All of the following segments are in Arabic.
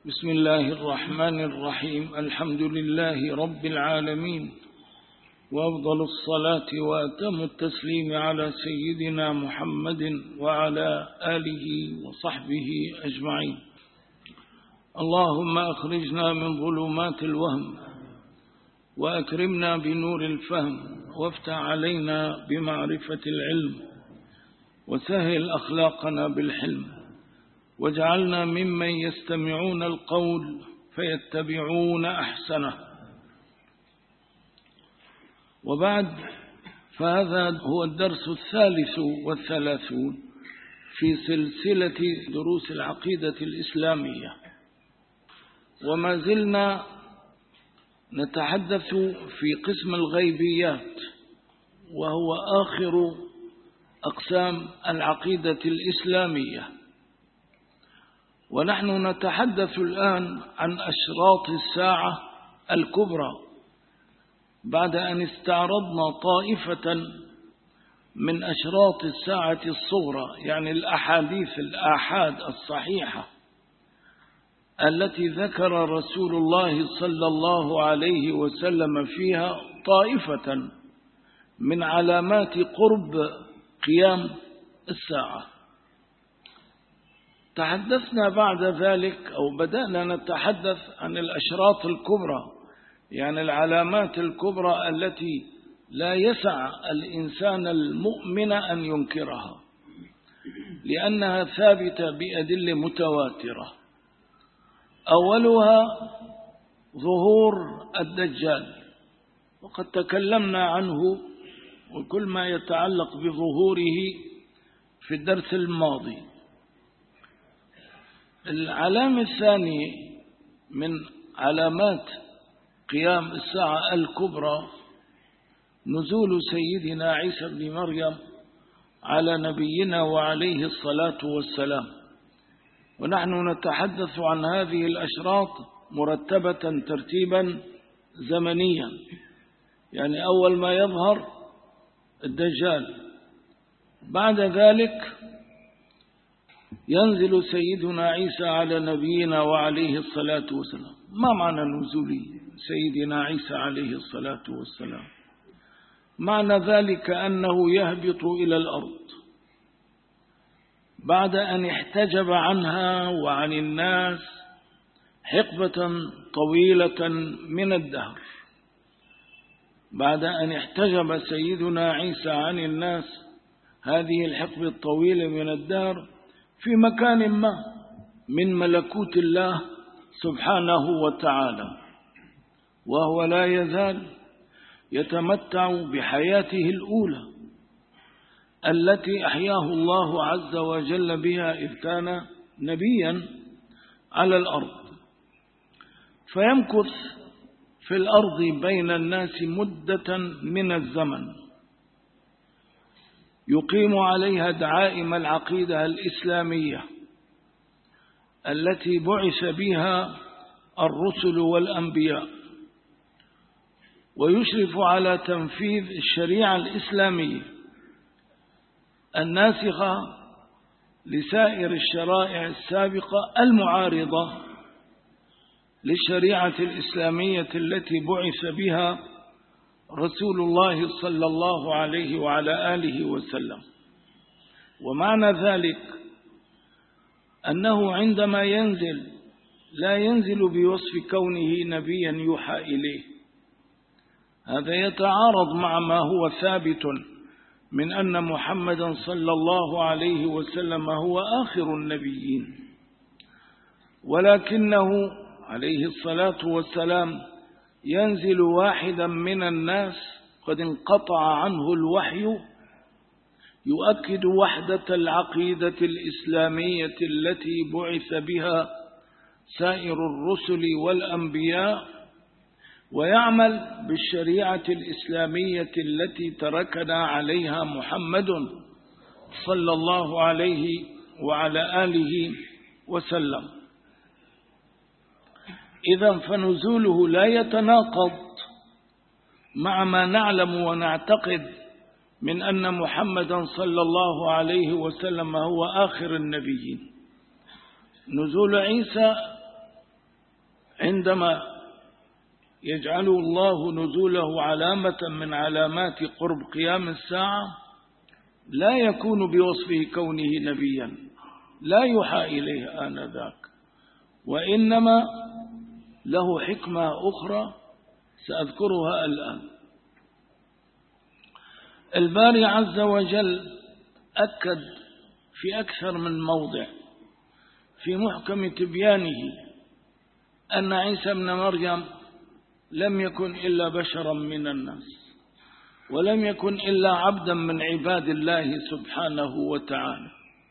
بسم الله الرحمن الرحيم. الحمد لله رب العالمين، وأفضل الصلاة وأتم التسليم على سيدنا محمد وعلى آله وصحبه أجمعين. اللهم أخرجنا من ظلمات الوهم وأكرمنا بنور الفهم، وافتح علينا بمعرفة العلم، وسهل أخلاقنا بالحلم، واجعلنا ممن يستمعون القول فيتبعون أحسنه. وبعد، فهذا هو الدرس 33 في سلسلة دروس العقيدة الإسلامية، وما زلنا نتحدث في قسم الغيبيات، وهو آخر أقسام العقيدة الإسلامية. ونحن نتحدث الآن عن أشراط الساعة الكبرى، بعد أن استعرضنا طائفة من أشراط الساعة الصغرى، يعني الآحاد الصحيحة التي ذكر رسول الله صلى الله عليه وسلم فيها طائفة من علامات قرب قيام الساعة. تحدثنا بعد ذلك، أو بدأنا نتحدث عن الأشراط الكبرى، يعني العلامات الكبرى التي لا يسع الإنسان المؤمن أن ينكرها، لأنها ثابتة بأدلة متواترة. أولها ظهور الدجال، وقد تكلمنا عنه وكل ما يتعلق بظهوره في الدرس الماضي. العلامة الثانية من علامات قيام الساعة الكبرى نزول سيدنا عيسى بن مريم على نبينا وعليه الصلاة والسلام. ونحن نتحدث عن هذه الأشراط مرتبة ترتيبا زمنيا، يعني أول ما يظهر الدجال، بعد ذلك ينزل سيدنا عيسى على نبينا وعليه الصلاة والسلام. ما معنى نزول سيدنا عيسى عليه الصلاة والسلام؟ معنى ذلك أنه يهبط إلى الأرض بعد أن احتجب عنها وعن الناس حقبة طويلة من الدهر. بعد أن احتجب سيدنا عيسى عن الناس هذه الحقبة الطويلة من الدهر في مكان ما من ملكوت الله سبحانه وتعالى، وهو لا يزال يتمتع بحياته الأولى التي أحياه الله عز وجل بها إذ كان نبيا على الأرض، فيمكث في الأرض بين الناس مدة من الزمن يقيم عليها دعائم العقيدة الإسلامية التي بعث بها الرسل والأنبياء، ويشرف على تنفيذ الشريعة الإسلامية الناسخة لسائر الشرائع السابقة المعارضة للشريعة الإسلامية التي بعث بها رسول الله صلى الله عليه وعلى آله وسلم. ومعنى ذلك أنه عندما ينزل لا ينزل بوصف كونه نبيا يوحى إليه، هذا يتعارض مع ما هو ثابت من أن محمدا صلى الله عليه وسلم هو آخر النبيين، ولكنه عليه الصلاة والسلام ينزل واحدا من الناس قد انقطع عنه الوحي، يؤكد وحدة العقيدة الإسلامية التي بعث بها سائر الرسل والأنبياء، ويعمل بالشريعة الإسلامية التي تركنا عليها محمد صلى الله عليه وعلى آله وسلم. إذن فنزوله لا يتناقض مع ما نعلم ونعتقد من أن محمدا صلى الله عليه وسلم هو آخر النبيين. نزول عيسى عندما يجعل الله نزوله علامة من علامات قرب قيام الساعة لا يكون بوصفه كونه نبيا، لا يوحى إليه آنذاك، وإنما له حكمة أخرى سأذكرها الآن. الباري عز وجل أكد في أكثر من موضع في محكم تبيانه أن عيسى ابن مريم لم يكن إلا بشرا من الناس، ولم يكن إلا عبدا من عباد الله سبحانه وتعالى،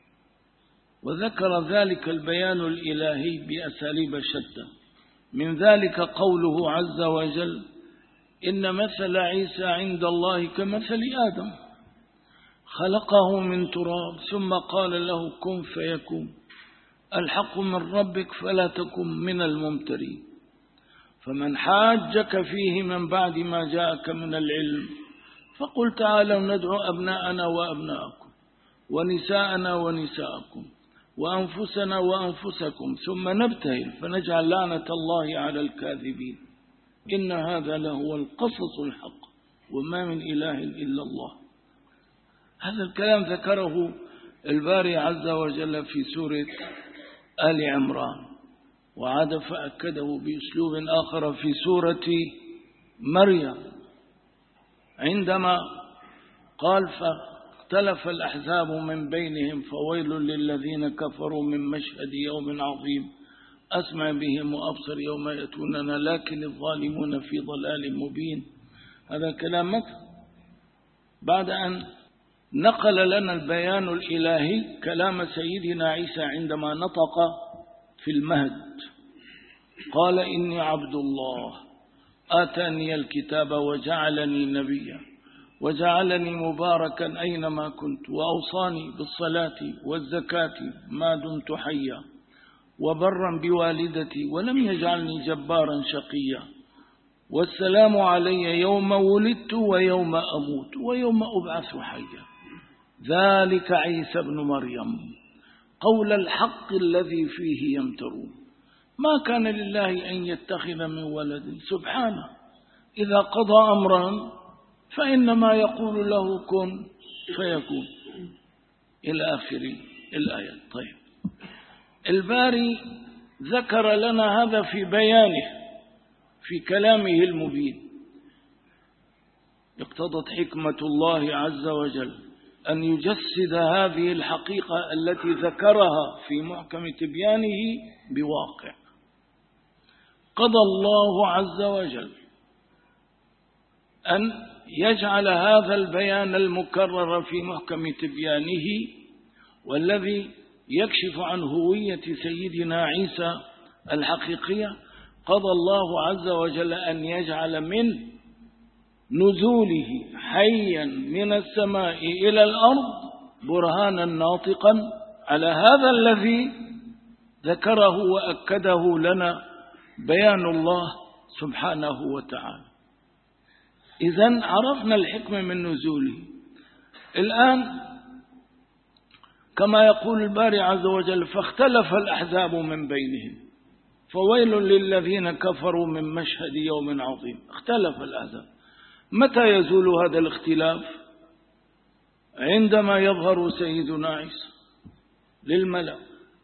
وذكر ذلك البيان الإلهي بأساليب شتى. من ذلك قوله عز وجل: إن مثل عيسى عند الله كمثل آدم خلقه من تراب ثم قال له كن فيكون، الحق من ربك فلا تكن من الممترين. فمن حاجك فيه من بعد ما جاءك من العلم فقل تعالوا ندعو أبناءنا وأبناءكم ونساءنا ونساءكم وأنفسنا وأنفسكم ثم نبتهل فنجعل لعنة الله على الكاذبين إن هذا لهو القصص الحق وما من إله إلا الله. هذا الكلام ذكره الباري عز وجل في سورة آل عمران، وعاد فأكده بأسلوب آخر في سورة مريم عندما قال: فاختلف الأحزاب من بينهم فويل للذين كفروا من مشهد يوم عظيم أسمع بهم وأبصر يوم يأتوننا لكن الظالمون في ضلال مبين. هذا كلام بعد أن نقل لنا البيان الإلهي كلام سيدنا عيسى عندما نطق في المهد قال: إني عبد الله آتاني الكتاب وجعلني نبيا وجعلني مباركا أينما كنت وأوصاني بالصلاة والزكاة ما دمت حيا وبرا بوالدتي ولم يجعلني جبارا شقيا والسلام علي يوم ولدت ويوم أموت ويوم أبعث حيا ذلك عيسى ابن مريم قول الحق الذي فيه يمترون ما كان لله أن يتخذ من ولد سبحانه إذا قضى أمرا فإنما يقول له كن فيكون إلى آخر الآيات. طيب، الباري ذكر لنا هذا في بيانه في كلامه المبين. اقتضت حكمة الله عز وجل أن يجسد هذه الحقيقة التي ذكرها في محكم تبيانه بواقع. قضى الله عز وجل أن يجعل هذا البيان المكرر في محكم تبيانه والذي يكشف عن هوية سيدنا عيسى الحقيقية، قضى الله عز وجل أن يجعل من نزوله حيا من السماء إلى الأرض برهانا ناطقا على هذا الذي ذكره وأكده لنا بيان الله سبحانه وتعالى. إذن عرفنا الحكمة من نزوله. الآن كما يقول الباري عز وجل: فاختلف الأحزاب من بينهم فويل للذين كفروا من مشهد يوم عظيم. اختلف الأحزاب. متى يزول هذا الاختلاف؟ عندما يظهر سيدنا عيسى للملأ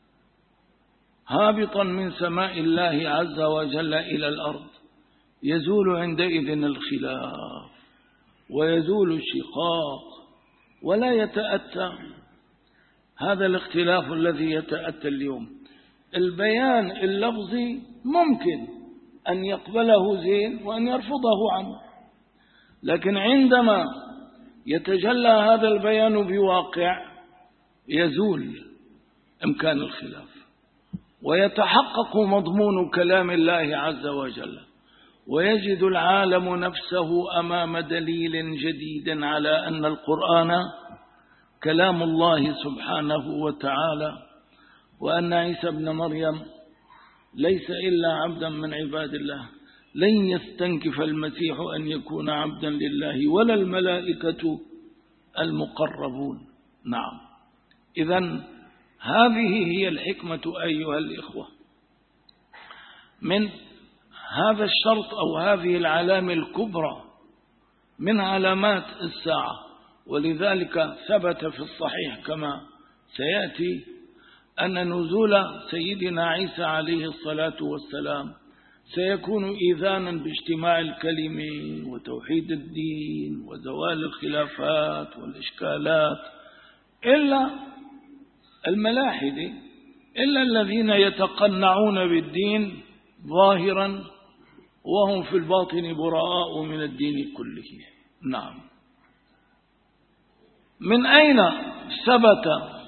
هابطا من سماء الله عز وجل إلى الأرض، يزول عندئذ الخلاف ويزول الشقاق ولا يتأتى هذا الاختلاف الذي يتأتى اليوم. البيان اللفظي ممكن أن يقبله زين وأن يرفضه عنه، لكن عندما يتجلى هذا البيان بواقع يزول إمكان الخلاف ويتحقق مضمون كلام الله عز وجل، ويجد العالم نفسه أمام دليل جديد على أن القرآن كلام الله سبحانه وتعالى، وأن عيسى ابن مريم ليس إلا عبدا من عباد الله. لن يستنكف المسيح أن يكون عبدا لله ولا الملائكة المقربون. نعم، إذن هذه هي الحكمة أيها الإخوة من هذا الشرط أو هذه العلامة الكبرى من علامات الساعة، ولذلك ثبت في الصحيح كما سيأتي أن نزول سيدنا عيسى عليه الصلاة والسلام سيكون إذانا باجتماع الكلمة وتوحيد الدين وزوال الخلافات والإشكالات، إلا الملاحدة، إلا الذين يتقنعون بالدين ظاهرا وهم في الباطن براء من الدين كله. نعم. من أين ثبت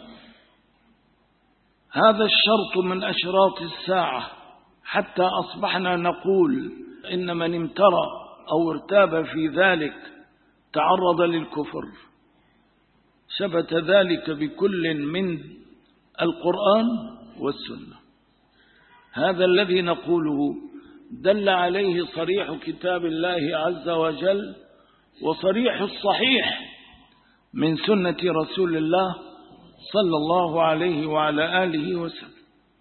هذا الشرط من أشراط الساعة حتى أصبحنا نقول إن من امترى أو ارتاب في ذلك تعرض للكفر؟ ثبت ذلك بكل من القرآن والسنة. هذا الذي نقوله دل عليه صريح كتاب الله عز وجل وصريح الصحيح من سنة رسول الله صلى الله عليه وعلى آله وسلم.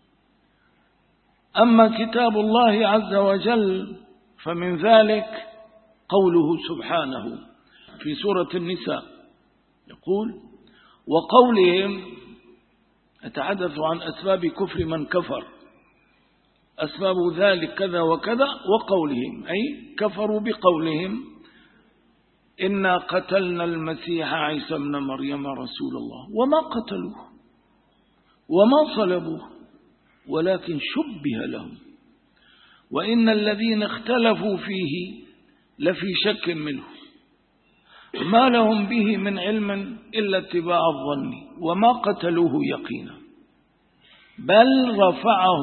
أما كتاب الله عز وجل فمن ذلك قوله سبحانه في سورة النساء يقول: وقولهم، أتحدث عن أسباب كفر من كفر، أسباب ذلك كذا وكذا، وقولهم أي كفروا بقولهم: إنا قتلنا المسيح عيسى ابن مريم رسول الله وما قتلوه وما صلبوه ولكن شبه لهم وإن الذين اختلفوا فيه لفي شك منه ما لهم به من علم إلا اتباع الظن وما قتلوه يقينا بل رفعه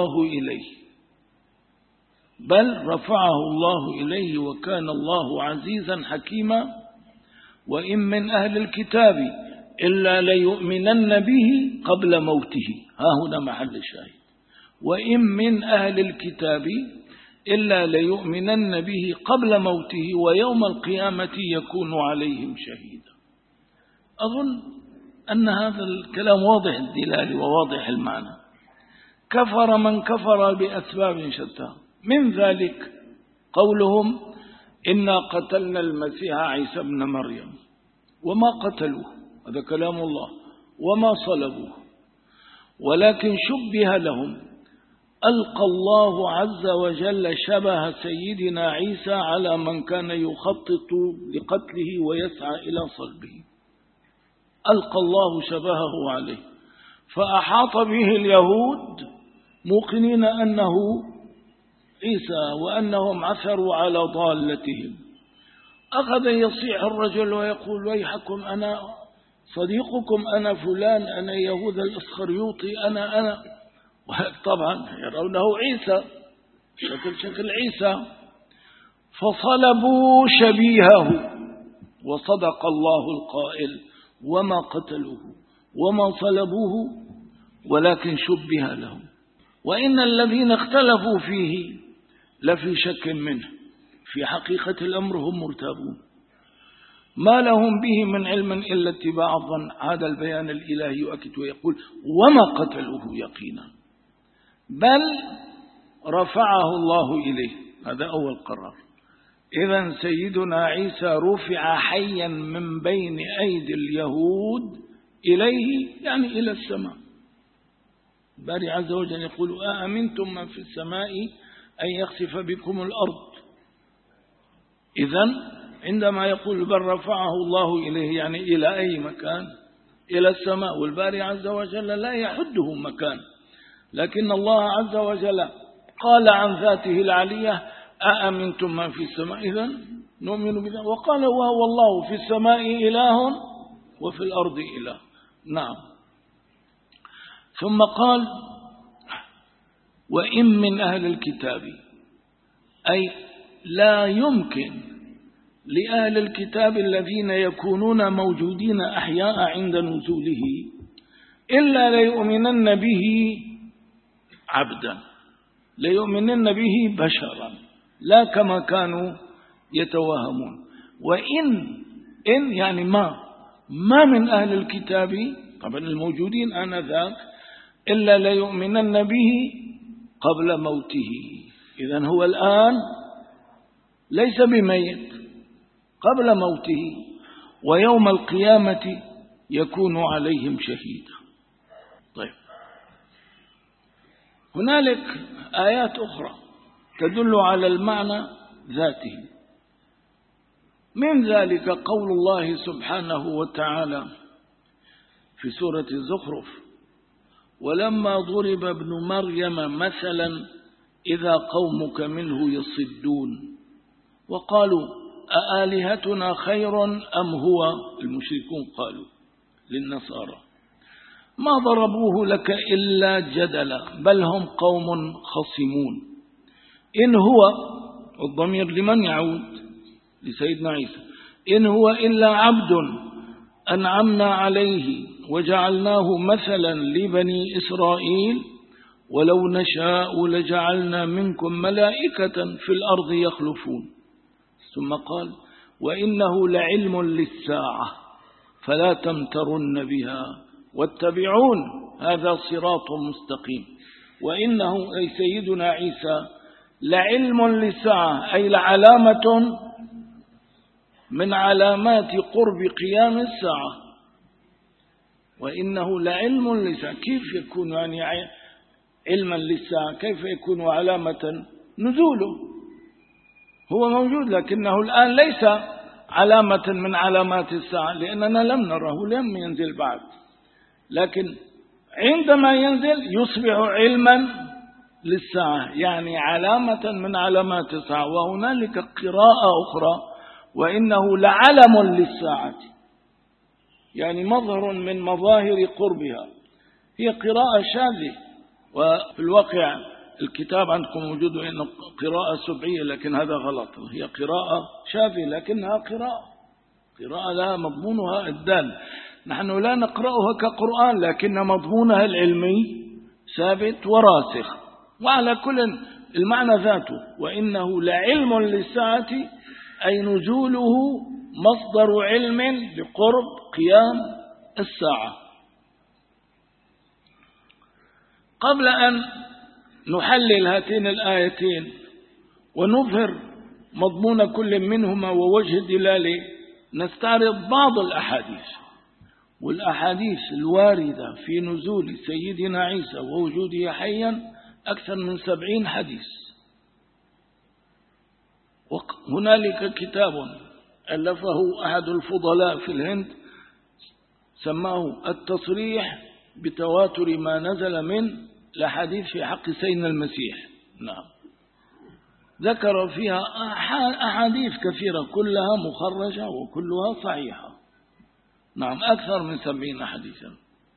الله إليه وكان الله عزيزا حكيما وإن من أهل الكتاب إلا ليؤمنن به قبل موته. ها هنا محل الشاهد: وإن من أهل الكتاب إلا ليؤمنن به قبل موته ويوم القيامة يكون عليهم شهيدا. أظن أن هذا الكلام واضح الدلالة وواضح المعنى. كفر من كفر بأسباب شتى، من ذلك قولهم: إنا قتلنا المسيح عيسى ابن مريم وما قتلوه، هذا كلام الله، وما صلبوه ولكن شبه لهم. ألقى الله عز وجل شبه سيدنا عيسى على من كان يخطط لقتله ويسعى إلى صلبه، ألقى الله شبهه عليه فأحاط به اليهود موقنين أنه عيسى وأنهم عثروا على ضالتهم. أخذ يصيح الرجل ويقول: ويحكم، أنا صديقكم، أنا فلان، أنا يهوذا الإسخريوطي، أنا طبعا يرونه عيسى، شكل عيسى، فصلبوا شبيهه. وصدق الله القائل: وما قتلوه وما صلبوه ولكن شبه لهم وإن الذين اختلفوا فيه لفي شك منه، في حقيقة الأمر هم مرتابون، ما لهم به من علم إلا اتباع الظن. هذا البيان الإلهي يؤكد ويقول: وما قتلوه يقينا بل رفعه الله إليه. هذا أول قرار. إذن سيدنا عيسى رفع حيا من بين أيدي اليهود إليه، يعني إلى السماء. باري عز وجل يقول: أأمنتم من في السماء أن يخسف بكم الأرض. إذن عندما يقول بل رفعه الله إليه يعني إلى أي مكان؟ إلى السماء. والباري عز وجل لا يحده مكان، لكن الله عز وجل قال عن ذاته العلية: أأمنتم من في السماء، إذن نؤمن بذلك. وقال: وهو الله في السماء إله وفي الأرض إله. نعم. ثم قال: وإن من أهل الكتاب، أي لا يمكن لأهل الكتاب الذين يكونون موجودين أحياء عند نزوله إلا ليؤمنن به عبدا، ليؤمنن به بشرا، لا كما كانوا يتوهمون. وإن يعني ما من أهل الكتاب، طبعا الموجودين آنذاك، إلا ليؤمنن به قبل موته. إذن هو الآن ليس بميت قبل موته، ويوم القيامة يكون عليهم شهيدا. طيب، هنالك آيات أخرى تدل على المعنى ذاته. من ذلك قول الله سبحانه وتعالى في سورة الزخرف: ولما ضرب ابن مريم مثلا إذا قومك منه يصدون وقالوا أآلهتنا خير أم هو، المشركون قالوا للنصارى، ما ضربوه لك إلا جدلا بل هم قوم خصمون. إن هو، الضمير لمن يعود؟ لسيدنا عيسى. إن هو إلا عبد أنعمنا عليه وجعلناه مثلا لبني إسرائيل ولو نشاء لجعلنا منكم ملائكة في الأرض يخلفون. ثم قال: وإنه لعلم للساعة فلا تمترن بها واتبعون هذا صراط مستقيم. وإنه أي سيدنا عيسى لعلم للساعة، أي لعلامة من علامات قرب قيام الساعة. وإنه لعلم للساعة، كيف يكون يعني علما للساعة؟ كيف يكون علامة؟ نزوله هو موجود، لكنه الآن ليس علامة من علامات الساعة، لأننا لم نره، لم ينزل بعد. لكن عندما ينزل يصبح علما للساعة، يعني علامة من علامات الساعة. وهنالك قراءة أخرى: وإنه لعلم للساعة، يعني مظهر من مظاهر قربها. هي قراءة شاذة، وفي الواقع الكتاب عندكم موجود إنه قراءة سبعية، لكن هذا غلط. هي قراءة شاذة لكنها قراءة لها مضمونها الدال. نحن لا نقرأها كقرآن، لكن مضمونها العلمي ثابت وراسخ. وعلى كل المعنى ذاته. وإنه لعلم للساعة، أي نزوله مصدر علم بقرب قيام الساعة. قبل أن نحلل هاتين الآيتين ونظهر مضمون كل منهما ووجه دلاله، نستعرض بعض الأحاديث. والأحاديث الواردة في نزول سيدنا عيسى ووجوده حيا أكثر من 70 حديث. وهنالك كتاب ألفه أحد الفضلاء في الهند سماه التصريح بتواتر ما نزل من الأحاديث في حق سيدنا المسيح. نعم، ذكر فيها أحاديث كثيرة كلها مخرجة وكلها صحيحة. نعم، أكثر من 70 حديثا.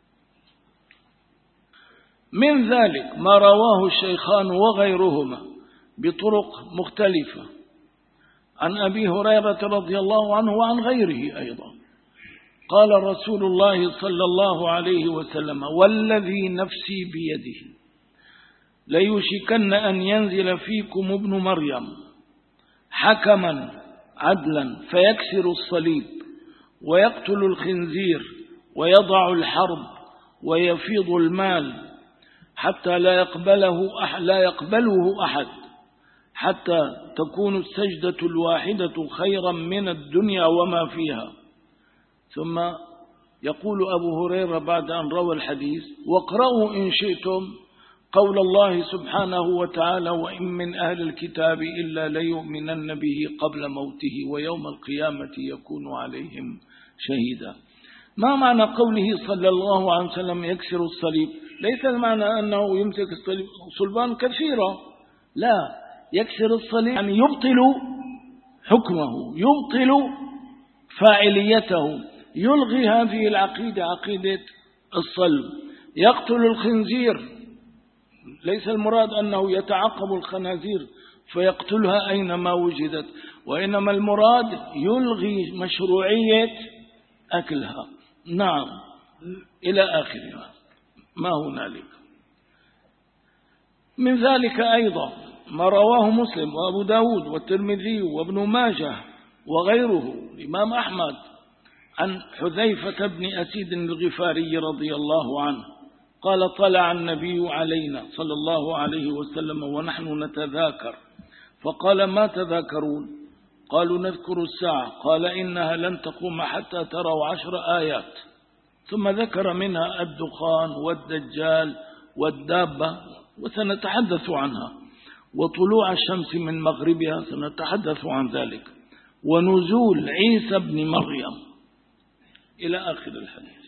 من ذلك ما رواه الشيخان وغيرهما بطرق مختلفة عن أبي هريرة رضي الله عنه وعن غيره أيضا. قال رسول الله صلى الله عليه وسلم: والذي نفسي بيده ليوشكن أن ينزل فيكم ابن مريم حكما عدلا فيكسر الصليب ويقتل الخنزير ويضع الحرب ويفيض المال حتى لا يقبله أحد، حتى تكون السجدة الواحدة خيرا من الدنيا وما فيها. ثم يقول أبو هريرة بعد أن روى الحديث: واقرأوا إن شئتم قول الله سبحانه وتعالى: وإن من أهل الكتاب إلا ليؤمنن به قبل موته ويوم القيامة يكون عليهم شهيدا. ما معنى قوله صلى الله عليه وسلم يكسر الصليب؟ ليس المعنى أنه يمسك الصليب صلبان كثيرة، لا، يكسر الصليب يعني يبطل حكمه، يبطل فاعليته، يلغي هذه العقيدة، عقيدة الصلب. يقتل الخنزير، ليس المراد أنه يتعقب الخنازير فيقتلها أينما وجدت، وإنما المراد يلغي مشروعية أكلها. نعم، إلى آخرها ما هنالك. من ذلك أيضا ما رواه مسلم وأبو داود والترمذي وابن ماجه وغيره الإمام أحمد عن حذيفة بن أسيد الغفاري رضي الله عنه قال طلع النبي علينا صلى الله عليه وسلم ونحن نتذاكر، فقال ما تذاكرون؟ قالوا نذكر الساعة. قال إنها لن تقوم حتى تروا 10 آيات، ثم ذكر منها الدخان والدجال والدابة وسنتحدث عنها، وطلوع الشمس من مغربها سنتحدث عن ذلك، ونزول عيسى بن مريم إلى آخر الحديث.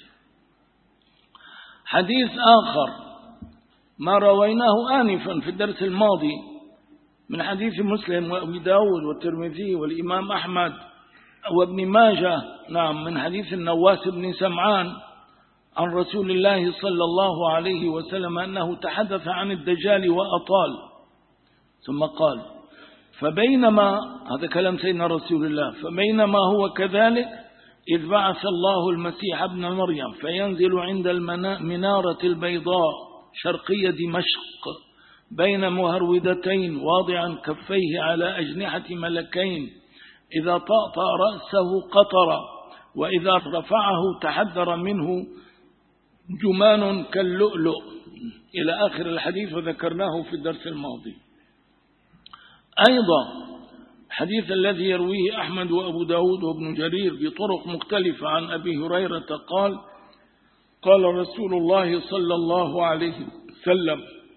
حديث آخر ما رويناه آنفا في الدرس الماضي من حديث مسلم وأبي داود والترمذي والإمام أحمد وابن ماجه، نعم، من حديث النواس بن سمعان عن رسول الله صلى الله عليه وسلم أنه تحدث عن الدجال وأطال، ثم قال فبينما، هذا كلام سيدنا رسول الله، فبينما هو كذلك إذ بعث الله المسيح ابن مريم فينزل عند المنارة البيضاء شرقية دمشق بين مهرودتين واضعا كفيه على أجنحة ملكين، إذا طأطأ رأسه قطر، وإذا رفعه تحذر منه جمان كاللؤلؤ، إلى آخر الحديث، وذكرناه في الدرس الماضي. أيضا حديث الذي يرويه أحمد وأبو داود وابن جرير بطرق مختلفة عن أبي هريرة قال قال رسول الله صلى الله عليه وسلم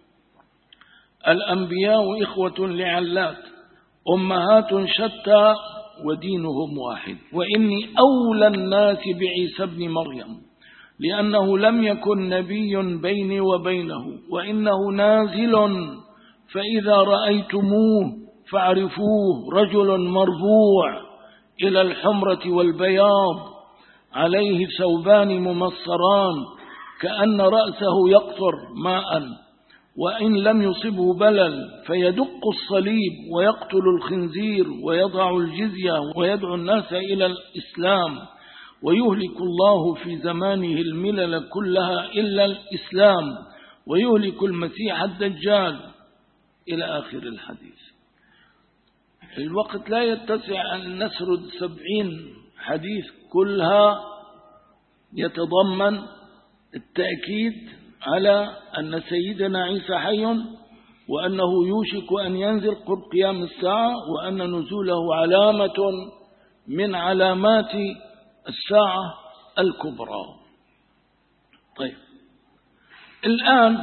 الأنبياء إخوة لعلات أمهات شتى ودينهم واحد، وإني أولى الناس بعيسى بن مريم لأنه لم يكن نبي بيني وبينه، وإنه نازل فإذا رأيتموه فاعرفوه، رجل مرفوع إلى الحمرة والبياض عليه ثوبان ممصران كأن رأسه يقطر ماء، وإن لم يصبه بلل فيدق الصليب ويقتل الخنزير ويضع الجزية ويدعو الناس إلى الإسلام، ويهلك الله في زمانه الملل كلها إلا الإسلام، ويهلك المسيح الدجال، إلى آخر الحديث. الوقت لا يتسع أن نسرد 70 حديث كلها يتضمن التأكيد على أن سيدنا عيسى حي، وأنه يوشك أن ينزل قرب قيام الساعة، وأن نزوله علامة من علامات الساعة الكبرى. طيب، الآن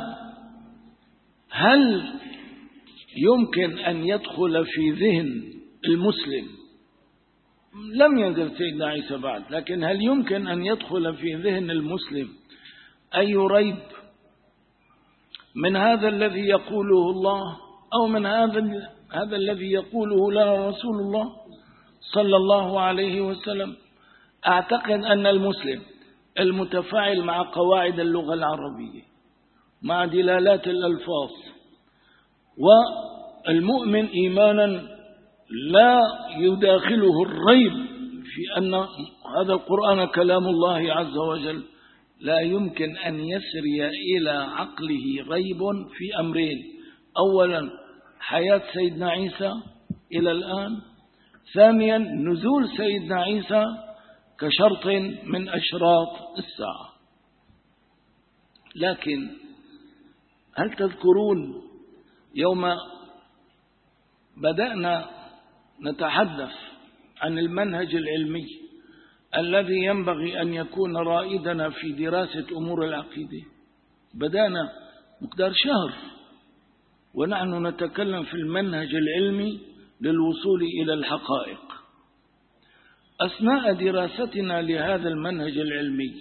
هل يمكن أن يدخل في ذهن المسلم، لم ينزل سيدنا عيسى بعد، لكن هل يمكن أن يدخل في ذهن المسلم أي ريب من هذا الذي يقوله الله أو من هذا الذي يقوله لنا رسول الله صلى الله عليه وسلم؟ أعتقد أن المسلم المتفاعل مع قواعد اللغة العربية، مع دلالات الألفاظ، والمؤمن إيمانا لا يداخله الريب في أن هذا القرآن كلام الله عز وجل، لا يمكن أن يسري إلى عقله ريب في أمرين: أولا حياة سيدنا عيسى إلى الآن، ثانيا نزول سيدنا عيسى كشرط من أشراط الساعة. لكن هل تذكرون يوم بدأنا نتحدث عن المنهج العلمي الذي ينبغي أن يكون رائدنا في دراسة أمور العقيدة؟ بدأنا مقدار شهر ونحن نتكلم في المنهج العلمي للوصول إلى الحقائق. أثناء دراستنا لهذا المنهج العلمي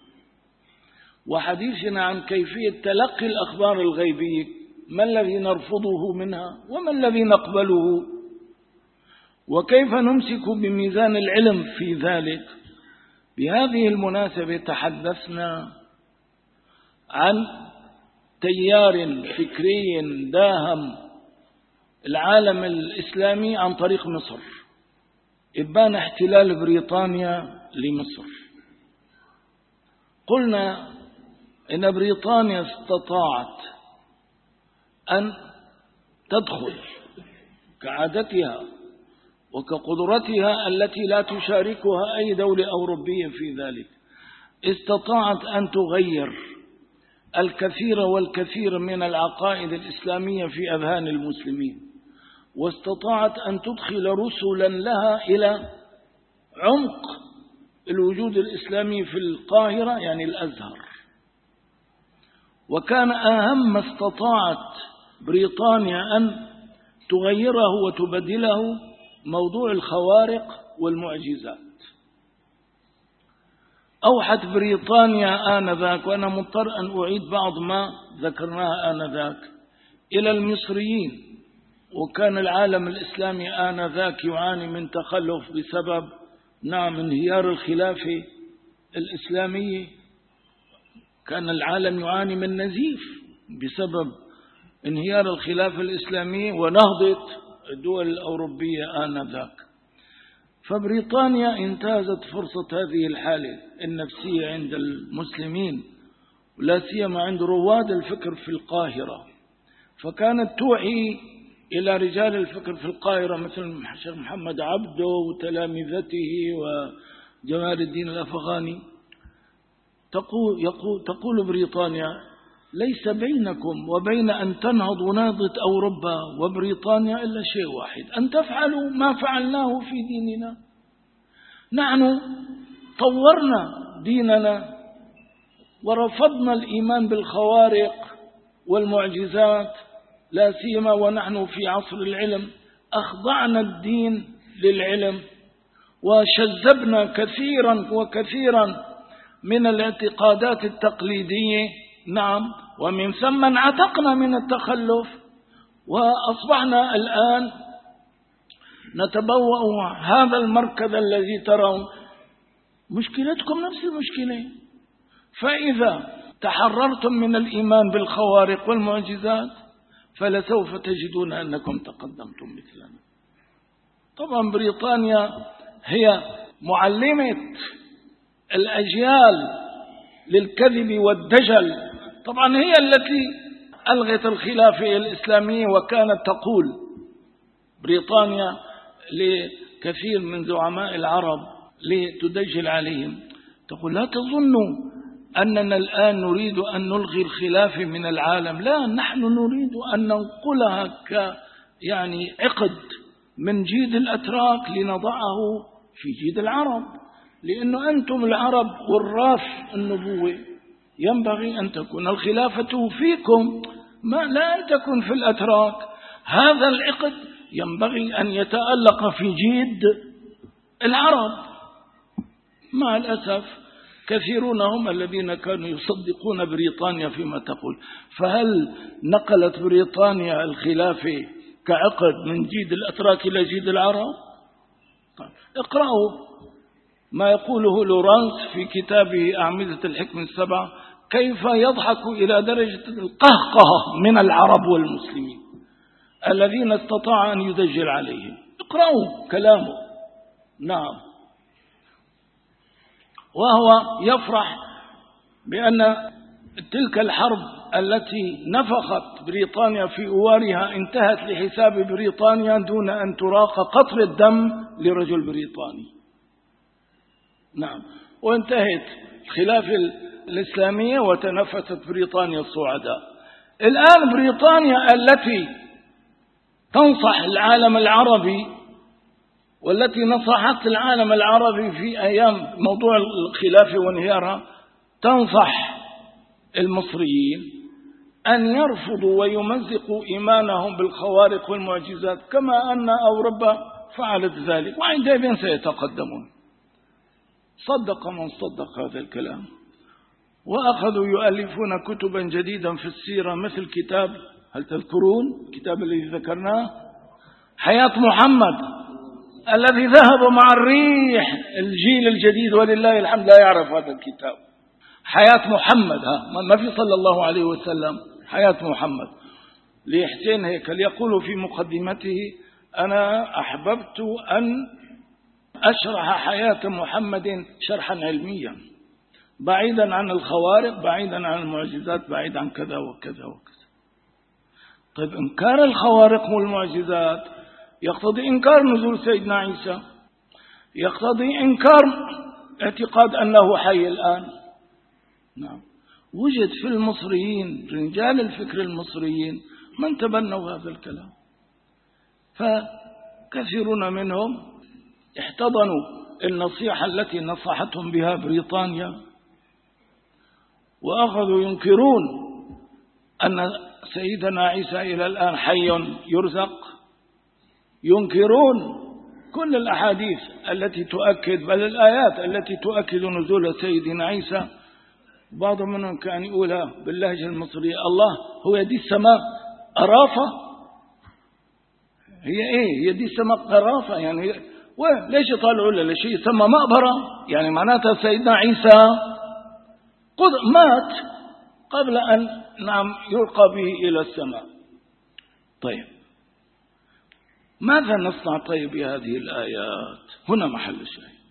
وحديثنا عن كيفية تلقي الأخبار الغيبية، ما الذي نرفضه منها وما الذي نقبله، وكيف نمسك بميزان العلم في ذلك، بهذه المناسبة تحدثنا عن تيار فكري داهم العالم الإسلامي عن طريق مصر، إبان احتلال بريطانيا لمصر. قلنا إن بريطانيا استطاعت أن تدخل كعادتها وكقدرتها التي لا تشاركها أي دولة أوروبية في ذلك، استطاعت أن تغير الكثير والكثير من العقائد الإسلامية في أذهان المسلمين، واستطاعت أن تدخل رسلا لها إلى عمق الوجود الإسلامي في القاهرة، يعني الأزهر. وكان أهم ما استطاعت بريطانيا أن تغيره وتبدله موضوع الخوارق والمعجزات. أوحت بريطانيا آنذاك، وأنا مضطر أن أعيد بعض ما ذكرناه آنذاك، إلى المصريين. وكان العالم الإسلامي آنذاك يعاني من تخلف بسبب انهيار الخلافة الإسلامية. كان العالم يعاني من نزيف بسبب انهيار الخلافة الإسلامية ونهضة الدول الأوروبية آنذاك. فبريطانيا انتهزت فرصة هذه الحالة النفسية عند المسلمين، ولا سيما عند رواد الفكر في القاهرة، فكانت توحي إلى رجال الفكر في القاهرة مثل الشيخ محمد عبده وتلامذته وجمال الدين الأفغاني. تقول بريطانيا: ليس بينكم وبين أن تنهض نهضة أوروبا وبريطانيا إلا شيء واحد، أن تفعلوا ما فعلناه في ديننا. نحن طورنا ديننا ورفضنا الإيمان بالخوارق والمعجزات، لا سيما ونحن في عصر العلم. أخضعنا الدين للعلم وشذبنا كثيرا وكثيرا من الاعتقادات التقليدية، ومن ثم انعتقنا من التخلف، وأصبحنا الآن نتبوأ هذا المركز الذي ترون. مشكلتكم نفس المشكلة. فإذا تحررتم من الإيمان بالخوارق والمعجزات فلسوف تجدون أنكم تقدمتم مثلنا. طبعا بريطانيا هي معلمة الأجيال للكذب والدجل. طبعا هي التي ألغت الخلافة الإسلامية، وكانت تقول بريطانيا لكثير من زعماء العرب لتدجل عليهم، تقول: لا تظنوا أننا الآن نريد أن نلغي الخلافة من العالم، لا، نحن نريد أن ننقلها عقد من جيد الأتراك لنضعه في جيد العرب، لأنه أنتم العرب وراث النبوة، ينبغي أن تكون الخلافة فيكم، لا أن تكون في الأتراك. هذا العقد ينبغي أن يتألق في جيد العرب. مع الأسف كثيرون هم الذين كانوا يصدقون بريطانيا فيما تقول. فهل نقلت بريطانيا الخلافة كعقد من جيد الأتراك إلى جيد العرب؟ اقرأوا ما يقوله لورانس في كتابه أعمدة الحكم السبع، كيف يضحك إلى درجة القهقه من العرب والمسلمين الذين استطاع أن يدجل عليهم. اقرأوا كلامه. وهو يفرح بأن تلك الحرب التي نفخت بريطانيا في أوارها انتهت لحساب بريطانيا دون أن تراق قطرة دم لرجل بريطاني. وانتهت الخلافة الإسلامية وتنفست بريطانيا الصعداء. الآن بريطانيا التي تنصح العالم العربي والتي نصحت العالم العربي في أيام موضوع الخلافة وانهيارها، تنصح المصريين أن يرفضوا ويمزقوا إيمانهم بالخوارق والمعجزات كما أن أوروبا فعلت ذلك، وعندئذ سيتقدمون. صدق من صدق هذا الكلام، وأخذوا يؤلفون كتبا جديدا في السيرة، مثل كتاب، هل تذكرون الكتاب الذي ذكرناه، حياة محمد، الذي ذهب مع الريح. الجيل الجديد ولله الحمد لا يعرف هذا الكتاب، حياة محمد. ما في صلى الله عليه وسلم، حياة محمد لحسين هيكل يقول في مقدمته: أنا أحببت أن أشرح حياة محمد شرحا علميا، بعيدا عن الخوارق، بعيدا عن المعجزات، بعيدا عن كذا وكذا وكذا. طيب، إنكار الخوارق والمعجزات يقتضي إنكار نزول سيدنا عيسى، يقتضي إنكار اعتقاد أنه حي الآن. وجد في المصريين رجال الفكر المصريين من تبنوا هذا الكلام، فكثيرون منهم احتضنوا النصيحة التي نصحتهم بها بريطانيا، وأخذوا ينكرون أن سيدنا عيسى إلى الآن حي يرزق، ينكرون كل الأحاديث التي تؤكد، بل الآيات التي تؤكد نزول سيدنا عيسى. بعض منهم كان يقولها باللهجة المصرية: الله هو يدي السماء قرافة؟ هي إيه يدي السماء قرافة؟ يعني ليش يطالعوا له شيء يسمى مقبرة؟ يعني معناتها سيدنا عيسى مات قبل أن يلقى به إلى السماء. طيب ماذا نصنع طيب بهذه الآيات؟ هنا محل الشاهد.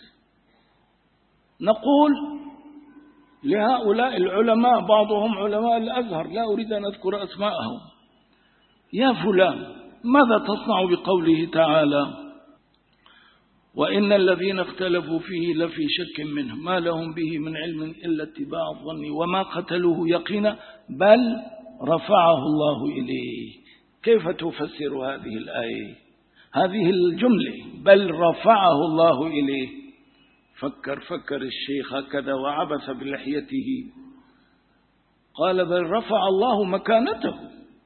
نقول لهؤلاء العلماء، بعضهم علماء الأزهر لا أريد أن أذكر أسماءهم: يا فلان، ماذا تصنع بقوله تعالى: وإن الذين اختلفوا فيه لفي شك منه ما لهم به من علم إلا اتباع الظن وما قتلوه يقينا بل رفعه الله إليه. كيف تفسر هذه الآية، هذه الجملة بل رفعه الله إليه؟ فكر الشيخ هكذا وعبث بلحيته، قال بل رفع الله مكانته،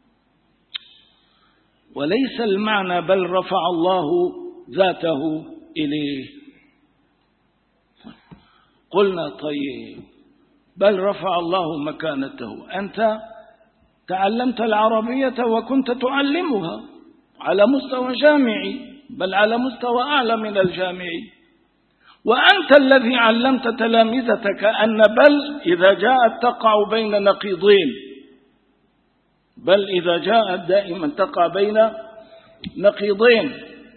وليس المعنى بل رفع الله ذاته إليه. قلنا طيب بل رفع الله مكانته، أنت تعلمت العربية وكنت تعلمها على مستوى جامعي، بل على مستوى أعلى من الجامعي، وأنت الذي علمت تلامذتك أن بل إذا جاءت تقع بين نقيضين، بل إذا جاءت دائما تقع بين نقيضين.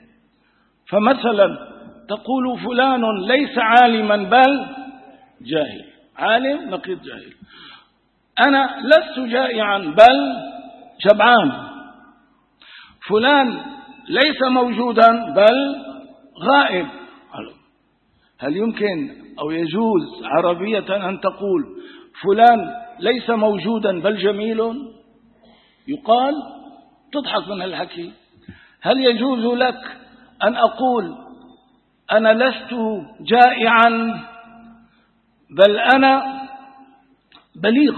فمثلا تقول فلان ليس عالما بل جاهل، عالم نقيض جاهل. أنا لست جائعا بل شبعان. فلان ليس موجودا بل غائب. هل يمكن أو يجوز عربية أن تقول فلان ليس موجودا بل جميل؟ يقال، تضحك من الحكي. هل يجوز لك أن أقول أنا لست جائعا بل أنا بليغ؟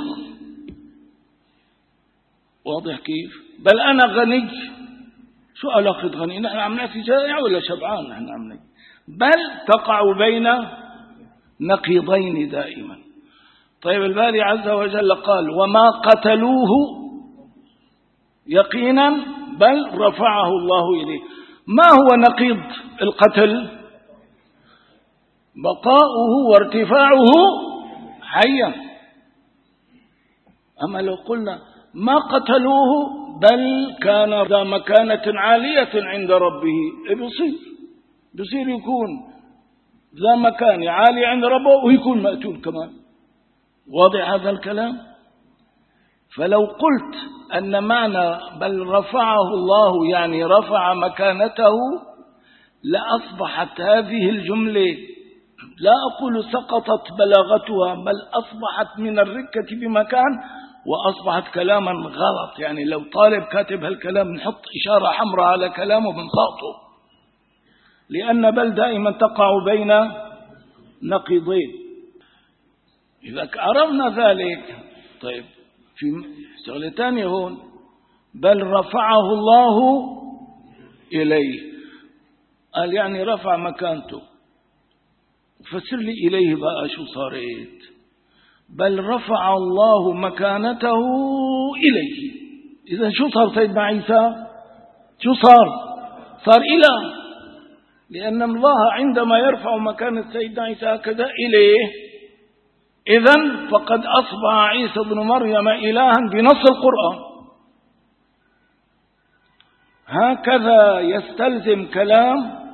واضح كيف؟ بل أنا غني. شو علاقة غني؟ نحن عم نحكي جائع ولا شبعان؟ نحن عم نحكي بل تقع بين نقيضين دائما. طيب الباري عز وجل قال وما قتلوه يقينا بل رفعه الله إليه. ما هو نقيض القتل؟ بقاؤه وارتفاعه حيا. أما لو قلنا ما قتلوه بل كان ذا مكانة عالية عند ربه، بصير يكون ذا مكان عالي عند ربه ويكون مقتول كمان. واضح هذا الكلام؟ فلو قلت أن معنى بل رفعه الله يعني رفع مكانته لأصبحت هذه الجملة، لا أقول سقطت بلاغتها، بل أصبحت من الركة بمكان وأصبحت كلاما غلط. يعني لو طالب كاتب هالكلام نحط إشارة حمراء على كلامه بنسقطه، لأن بل دائما تقع بين نقيضين. إذا عرفنا ذلك، طيب في شغلة ثانية هون، بل رفعه الله إليه. قال يعني رفع مكانته. فسر لي إليه بقى شو صارت. بل رفع الله مكانته إليه. إذا شو صار سيدنا عيسى؟ شو صار إله، لأن الله عندما يرفع مكانة سيدنا عيسى هكذا إليه، إذن فقد أصبح عيسى بن مريم إلها بنص القرآن. هكذا يستلزم كلام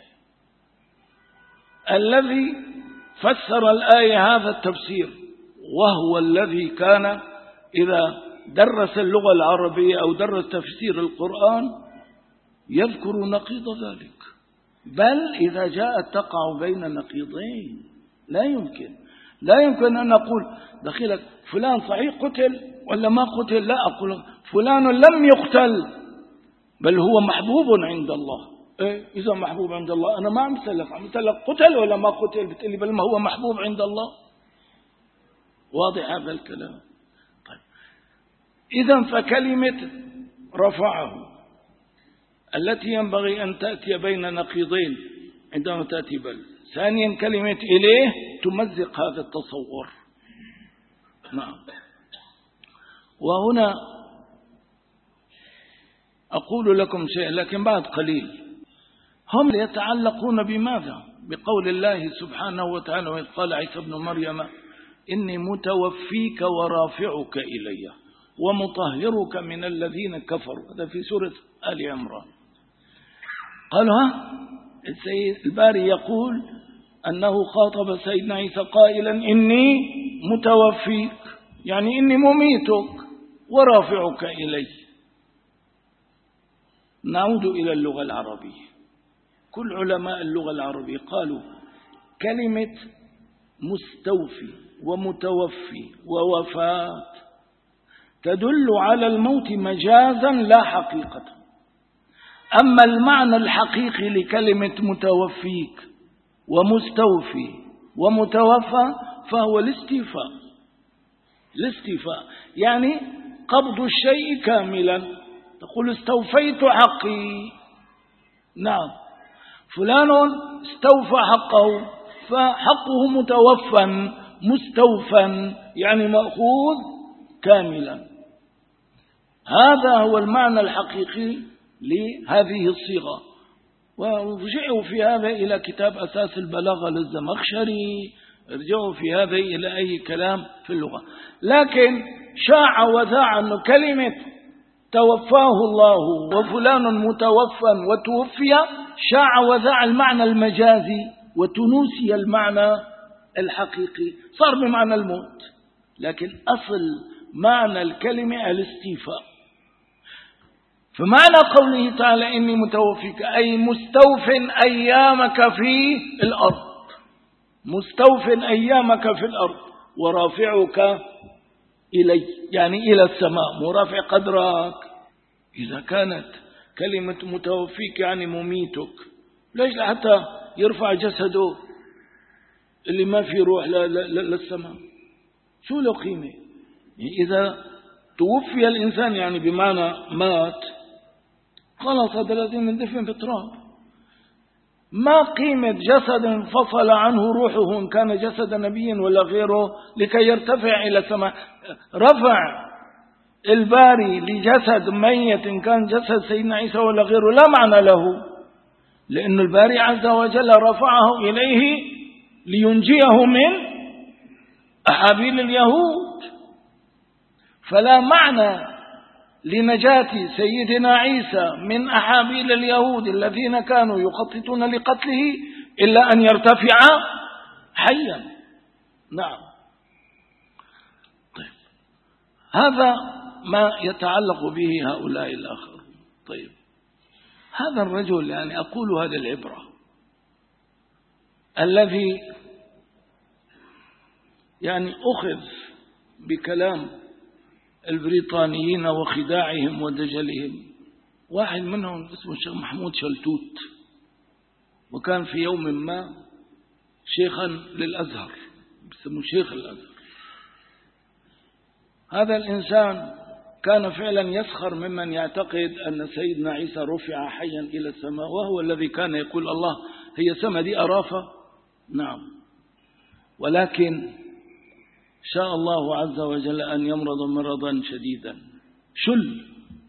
الذي فسر الآية هذا التفسير، وهو الذي كان إذا درس اللغة العربية أو درس تفسير القرآن يذكر نقيض ذلك. بل إذا جاءت تقع بين نقيضين لا يمكن. لا يمكن أن أقول دخيلك فلان صحيح قتل ولا ما قتل، لا أقول فلان لم يقتل بل هو محبوب عند الله. إذا محبوب عند الله أنا ما عم أسألك قتل ولا ما قتل، بتقولي بل ما هو محبوب عند الله. واضح هذا الكلام؟ طيب إذا فكلمة رفعه التي ينبغي أن تأتي بين نقيضين عندما تأتي بل. ثانيا كلمة إليه تمزق هذا التصور. نعم. وهنا أقول لكم شيء لكن بعد قليل. هم يتعلقون بماذا؟ بقول الله سبحانه وتعالى وإذ قال عيسى ابن مريم إني متوفيك ورافعك إلي ومطهرك من الذين كفروا. هذا في سورة آل عمران. قالوا السيد الباري يقول أنه خاطب سيدنا عيسى قائلا إني متوفيك يعني إني مميتك ورافعك إلي. نعود إلى اللغة العربية. كل علماء اللغة العربية قالوا كلمة مستوفي ومتوفي ووفاة تدل على الموت مجازا لا حقيقة. أما المعنى الحقيقي لكلمة متوفيك ومستوفي ومتوفى فهو الاستيفاء. يعني قبض الشيء كاملا. تقول استوفيت حقي. نعم فلان استوفى حقه فحقه متوفى مستوفى يعني مأخوذ كاملا. هذا هو المعنى الحقيقي لهذه الصيغة. ورجعوا في هذا إلى كتاب أساس البلاغة للزمخشري، رجعوا في هذا إلى أي كلام في اللغة. لكن شاع وذاع أن كلمة توفاه الله وفلان متوفى وتوفي شاع وذاع المعنى المجازي وتنوسي المعنى الحقيقي، صار بمعنى الموت. لكن أصل معنى الكلمة الاستيفاء. فمعنى قوله تعالى إني متوفيك أي مستوف أيامك في الأرض، مستوف أيامك في الأرض ورافعك إلي يعني إلى السماء، مرافع قدرك. إذا كانت كلمة متوفيك يعني مميتك، ليش حتى يرفع جسده اللي ما في روح للسماء؟ شو له قيمة؟ إذا توفي الإنسان يعني بمعنى مات، خلاص هذا لازم يندفن في التراب. ما قيمة جسد انفصل عنه روحه إن كان جسد نبي ولا غيره لكي يرتفع إلى السماء. رفع الباري لجسد ميت إن كان جسد سيدنا عيسى ولا غيره لا معنى له، لأن الباري عز وجل رفعه إليه لينجيه من أحابيل اليهود. فلا معنى لنجاة سيدنا عيسى من أحابيل اليهود الذين كانوا يخططون لقتله إلا أن يرتفع حيا. نعم. طيب هذا ما يتعلق به هؤلاء الآخر. طيب هذا الرجل يعني أقول هذا العبرة الذي يعني أخذ بكلام البريطانيين وخداعهم ودجلهم. واحد منهم اسمه الشيخ محمود شلتوت، وكان في يوم ما شيخا للأزهر، بسموه شيخ الأزهر. هذا الإنسان كان فعلا يسخر ممن يعتقد أن سيدنا عيسى رفع حيا إلى السماء، وهو الذي كان يقول الله هي سما دي أرافة. نعم. ولكن شاء الله عز وجل أن يمرض مرضا شديدا شل،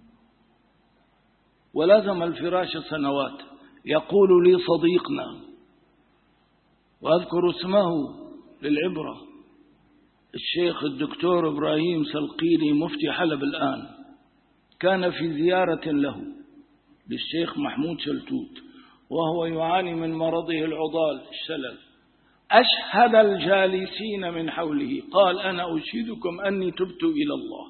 ولازم الفراش سنوات. يقول لي صديقنا وأذكر اسمه للعبرة الشيخ الدكتور إبراهيم سلقيني مفتي حلب الآن، كان في زيارة له للشيخ محمود شلتوت وهو يعاني من مرضه العضال الشلل. أشهد الجالسين من حوله قال أنا أشهدكم أني تبت إلى الله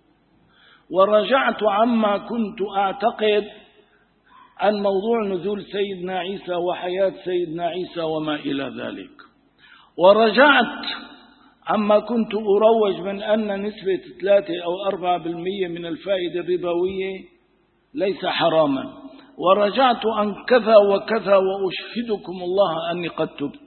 ورجعت عما كنت أعتقد عن موضوع نزول سيدنا عيسى وحياة سيدنا عيسى وما إلى ذلك، ورجعت عما كنت أروج من أن نسبة 3 أو 4% من الفائدة الربوية ليس حراما، ورجعت عن كذا وكذا وأشهدكم الله أني قد تبت،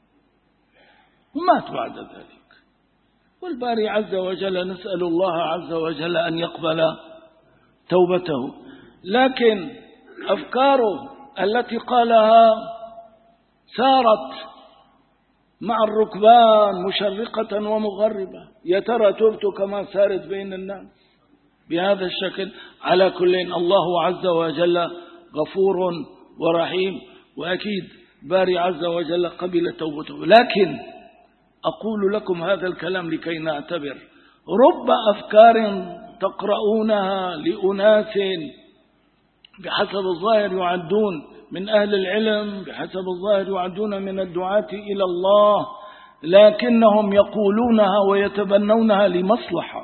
ومات بعد ذلك. والباري عز وجل نسأل الله عز وجل أن يقبل توبته. لكن أفكاره التي قالها سارت مع الركبان مشرقة ومغربة، يا ترى تبت كما سارت بين الناس بهذا الشكل. على كل الله عز وجل غفور ورحيم، وأكيد باري عز وجل قبل توبته. لكن أقول لكم هذا الكلام لكي نعتبر. رب أفكار تقرؤونها لأناس بحسب الظاهر يعدون من أهل العلم، بحسب الظاهر يعدون من الدعاة إلى الله، لكنهم يقولونها ويتبنونها لمصلحة،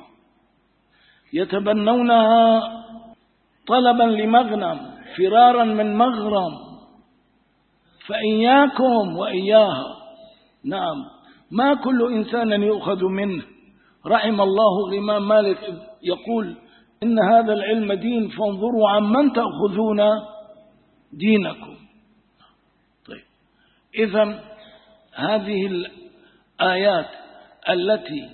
يتبنونها طلبا لمغنم، فرارا من مغرم. فإياكم وإياها. نعم، ما كل إنسان يؤخذ منه. رحم الله الإمام مالك يقول إن هذا العلم دين، فانظروا عمن تأخذون دينكم. طيب، إذن هذه الآيات التي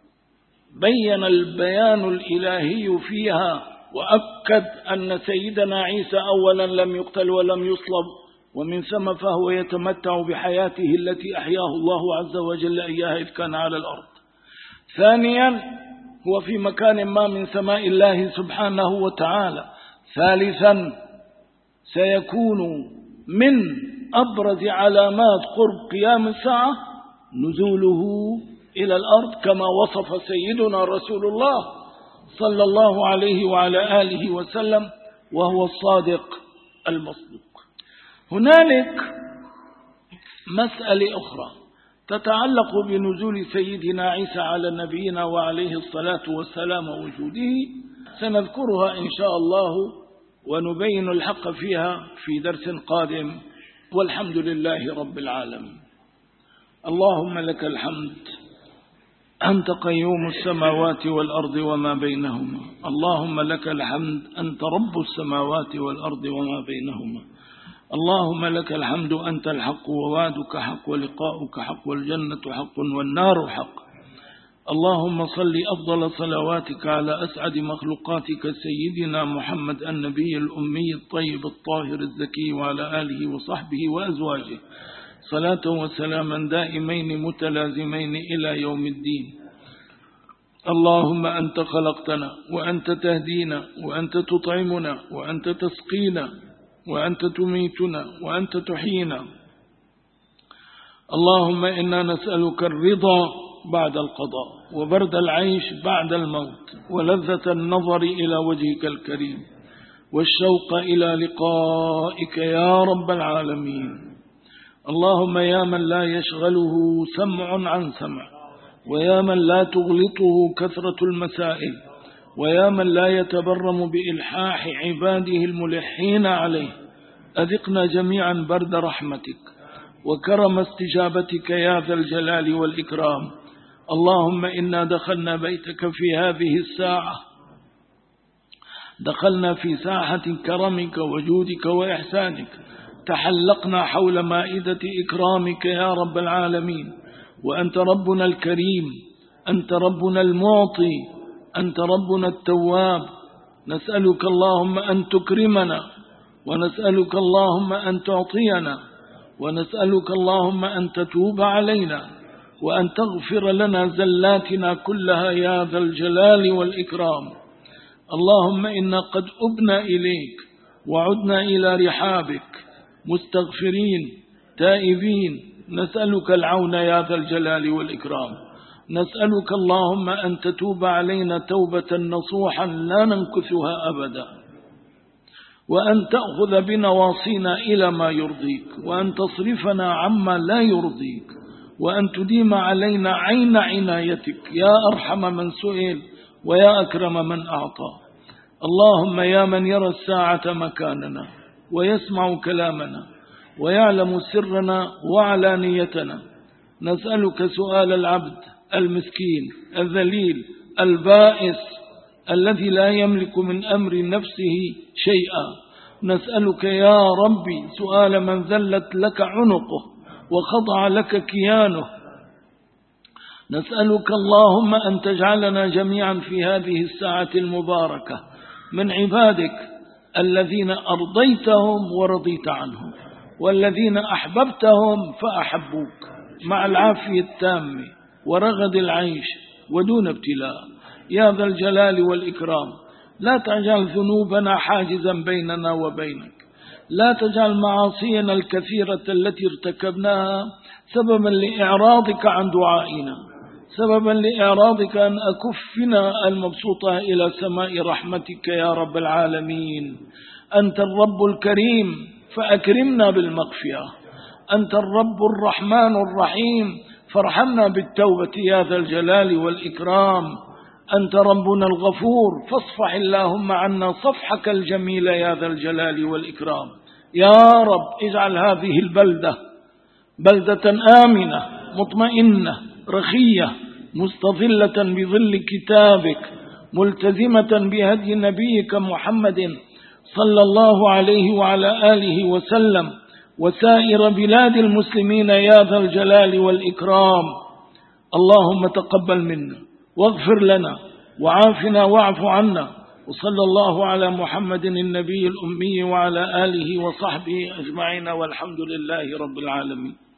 بين البيان الإلهي فيها وأكد أن سيدنا عيسى أولا لم يقتل ولم يصلب، ومن ثم فهو يتمتع بحياته التي أحياه الله عز وجل إياها إذ كان على الأرض. ثانيا، هو في مكان ما من سماء الله سبحانه وتعالى. ثالثا، سيكون من أبرز علامات قرب قيام الساعة نزوله إلى الأرض كما وصف سيدنا رسول الله صلى الله عليه وعلى آله وسلم، وهو الصادق المصدوق. هنالك مسألة أخرى تتعلق بنزول سيدنا عيسى على نبينا وعليه الصلاة والسلام ووجوده، سنذكرها إن شاء الله ونبين الحق فيها في درس قادم، والحمد لله رب العالمين. اللهم لك الحمد، أنت قيوم السماوات والأرض وما بينهما. اللهم لك الحمد، أنت رب السماوات والأرض وما بينهما. اللهم لك الحمد، أنت الحق ووعدك حق ولقاؤك حق والجنة حق والنار حق. اللهم صل أفضل صلواتك على أسعد مخلوقاتك سيدنا محمد النبي الأمي الطيب الطاهر الزكي وعلى آله وصحبه وأزواجه صلاة وسلاما دائمين متلازمين إلى يوم الدين. اللهم أنت خلقتنا وأنت تهدينا وأنت تطعمنا وأنت تسقينا وأنت تميتنا وأنت تحيينا. اللهم إنا نسألك الرضا بعد القضاء، وبرد العيش بعد الموت، ولذة النظر إلى وجهك الكريم، والشوق إلى لقائك يا رب العالمين. اللهم يا من لا يشغله سمع عن سمع، ويا من لا تغلطه كثرة المسائل، ويا من لا يتبرم بإلحاح عباده الملحين عليه، أذقنا جميعا برد رحمتك وكرم استجابتك يا ذا الجلال والإكرام. اللهم إنا دخلنا بيتك في هذه الساعة، دخلنا في ساحة كرمك وجودك وإحسانك، تحلقنا حول مائدة إكرامك يا رب العالمين. وأنت ربنا الكريم، أنت ربنا المعطي، أنت ربنا التواب. نسألك اللهم أن تكرمنا، ونسألك اللهم أن تعطينا، ونسألك اللهم أن تتوب علينا، وأن تغفر لنا زلاتنا كلها يا ذا الجلال والإكرام. اللهم إنا قد أبنا إليك وعدنا إلى رحابك مستغفرين تائبين، نسألك العون يا ذا الجلال والإكرام. نسألك اللهم أن تتوب علينا توبة نصوحا لا ننكثها أبدا، وأن تأخذ بنواصينا إلى ما يرضيك، وأن تصرفنا عما لا يرضيك، وأن تديم علينا عين عنايتك يا أرحم من سئل ويا أكرم من أعطى. اللهم يا من يرى الساعة مكاننا ويسمع كلامنا ويعلم سرنا وعلانيتنا، نسألك سؤال العبد المسكين الذليل البائس الذي لا يملك من أمر نفسه شيئا. نسألك يا ربي سؤال من ذلت لك عنقه وخضع لك كيانه. نسألك اللهم أن تجعلنا جميعا في هذه الساعة المباركة من عبادك الذين أرضيتهم ورضيت عنهم، والذين أحببتهم فأحبوك، مع العافية التامة ورغد العيش ودون ابتلاء يا ذا الجلال والإكرام. لا تجعل ذنوبنا حاجزا بيننا وبينك، لا تجعل معاصينا الكثيرة التي ارتكبناها سببا لإعراضك عن دعائنا، سببا لإعراضك أن أكفنا المبسوطة إلى سماء رحمتك يا رب العالمين. أنت الرب الكريم فأكرمنا بالمغفرة، أنت الرب الرحمن الرحيم فارحمنا بالتوبة يا ذا الجلال والإكرام. أنت ربنا الغفور فاصفح اللهم عنا صفحك الجميل يا ذا الجلال والإكرام. يا رب اجعل هذه البلدة بلدة آمنة مطمئنة رخية مستظلة بظل كتابك، ملتزمة بهدي نبيك محمد صلى الله عليه وعلى آله وسلم، وسائر بلاد المسلمين يا ذا الجلال والإكرام. اللهم تقبل منا واغفر لنا وعافنا واعف عنا، وصلى الله على محمد النبي الأمي وعلى آله وصحبه أجمعين، والحمد لله رب العالمين.